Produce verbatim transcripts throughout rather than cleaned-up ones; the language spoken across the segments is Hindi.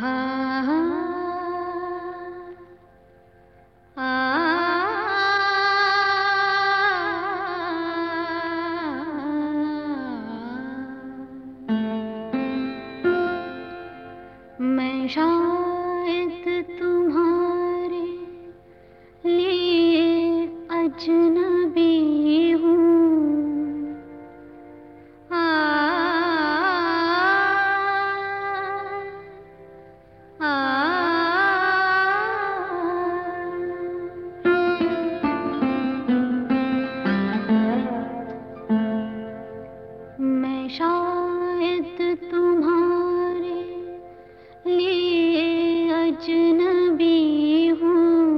मैं शायद तुम्हारे लिए अजनबी हूँ। आ, आ, मैं शायद तुम्हारे लिए अजनबी हूँ,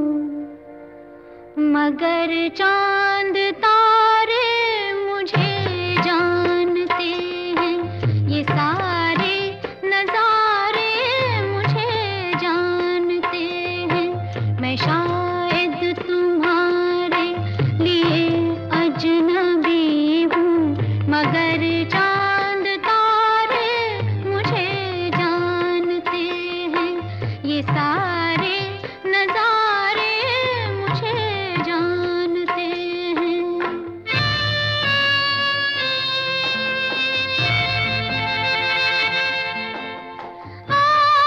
मगर चांद तारे मुझे जानते हैं। ये सारे नजारे मुझे जानते हैं। मैं शायद तुम्हारे लिए अजनबी हूँ, मगर चांद तारे मुझे जानते हैं। ये सारे नजारे मुझे जानते हैं। आ,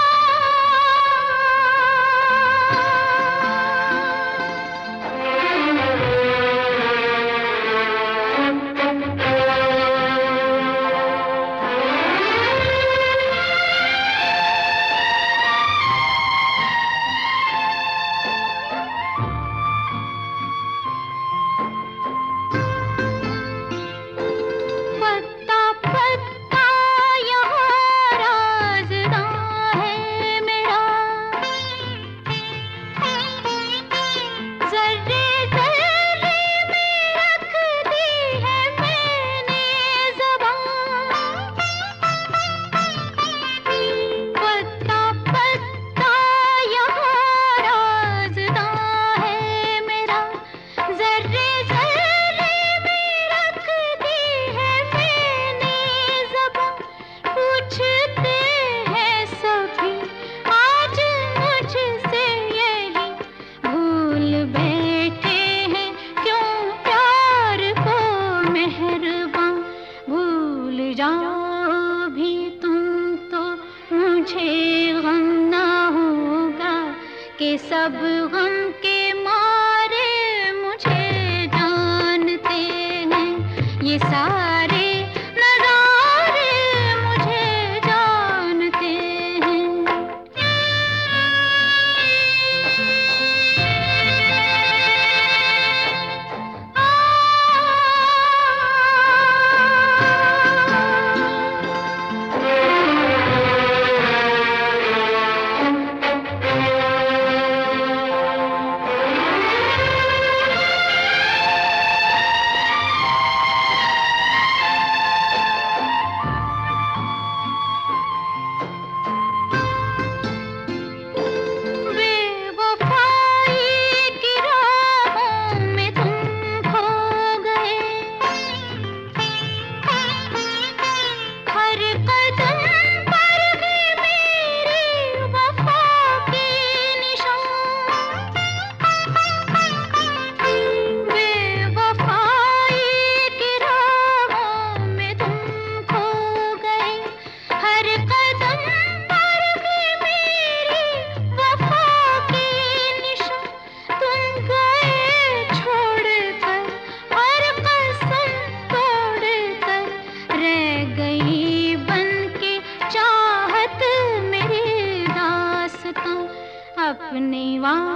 पत्ता पत्ता यहाँ राज़दां है मेरा, ज़र्रे ज़र्रे में रख दी है मैंने ज़बान। पत्ता पत्ता यहाँ राज़दां है मेरा, ज़र्रे ज़र्रे में रख दी है मैंने ज़बान। पूछते हैं सभी आज मुझसे यही, भूल बैठे हैं क्यों प्यार को मेहरबान। भूल जाओ भी तुम तो मुझे गम ना होगा, कि सब गम के मारे मुझे जानते हैं। ये सारे नजारे मुझे जानते हैं। आ, बेवफाई की राहों में तुम खो गए। हर कदम पर भी मेरी वफा के निशान। बेवफाई की राहों में तुम खो गए। हर कदम पर भी मेरी वफा के निशान। तुम गए छोड़कर और कसम तोड़कर, रह गई बनके चाहत मेरी दास्तां। अपने वादे